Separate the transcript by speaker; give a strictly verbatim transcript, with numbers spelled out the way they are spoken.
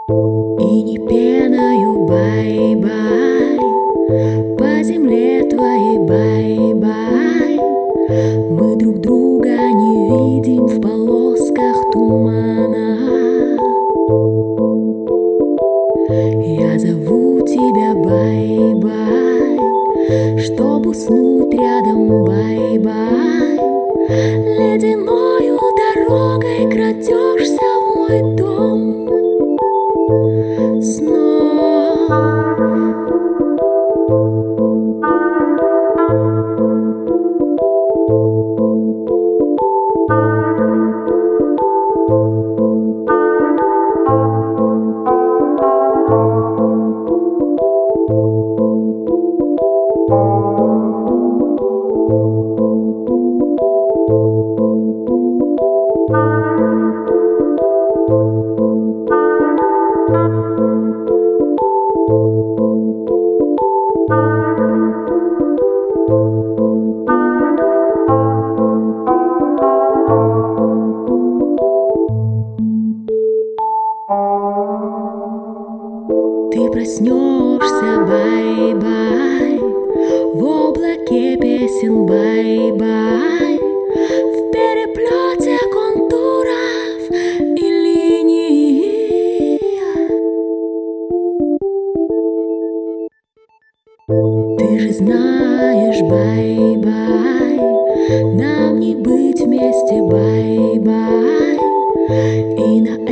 Speaker 1: И не пеною бай-бай по земле твоей бай-бай. Мы друг друга не видим в полосках тумана. Я зову тебя бай-бай, чтоб уснуть рядом бай-бай. Ледяною дорогой крадешься в мой дом снов. Ты проснешься, бай-бай, в облаке песен, бай-бай, в переплете контуров и линий. Ты же знаешь, бай-бай, нам не быть вместе, бай-бай, и на